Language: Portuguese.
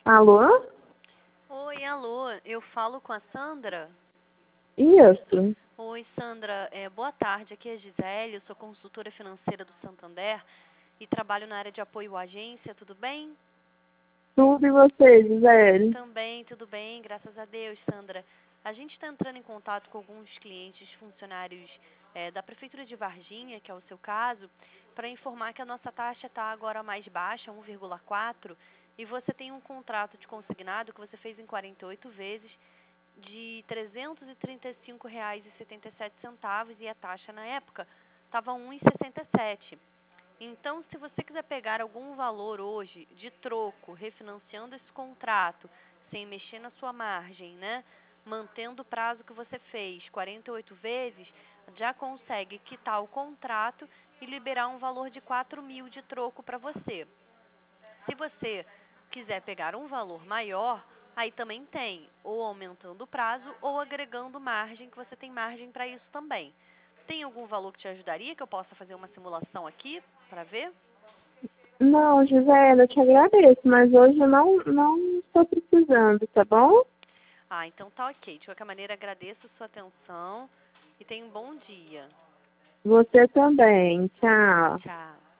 Alô? Oi, alô, eu falo com a Sandra? Isso. Oi, Sandra, boa tarde, aqui é a Gisele, eu sou consultora financeira do Santander e trabalho na área de apoio à agência, tudo bem? Tudo e você, Gisele? Também, tudo bem, graças a Deus, Sandra. A gente está entrando em contato com alguns clientes, funcionários da Prefeitura de Varginha, que é o seu caso, para informar que a nossa taxa está agora mais baixa, 1,4, e você tem um contrato de consignado que você fez em 48 vezes, de R$ 335,77 e a taxa na época estava 1,67. Então, se você quiser pegar algum valor hoje de troco, refinanciando esse contrato, sem mexer na sua margem, né? Mantendo o prazo que você fez, 48 vezes, já consegue quitar o contrato e liberar um valor de 4.000 de troco para você. Se você quiser pegar um valor maior, aí também tem, ou aumentando o prazo ou agregando margem, que você tem margem para isso também. Tem algum valor que te ajudaria, que eu possa fazer uma simulação aqui para ver? Não, Gisele, eu te agradeço, mas hoje eu não estou precisando, tá bom? Ah, então tá ok. De qualquer maneira, agradeço a sua atenção e tenha um bom dia. Você também. Tchau. Tchau.